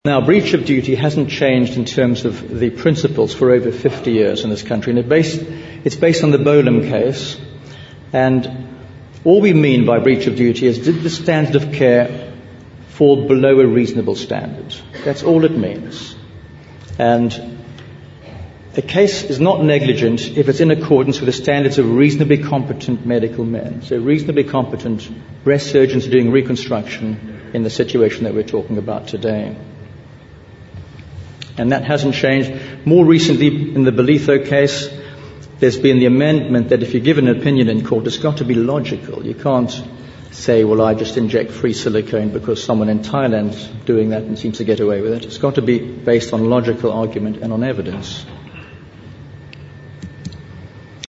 Now, breach of duty hasn't changed in terms of the principles for over 50 years in this country, and it's based on the Bolam case. And all we mean by breach of duty is, did the standard of care fall below a reasonable standard? That's all it means. And a case is not negligent if it's in accordance with the standards of reasonably competent medical men. So reasonably competent breast surgeons doing reconstruction in the situation that we're talking about today. And that hasn't changed. More recently, in the Bolitho case, there's been the amendment that if you give an opinion in court, it's got to be logical. You can't say, well, I just inject free silicone because someone in Thailand's doing that and seems to get away with it. It's got to be based on logical argument and on evidence.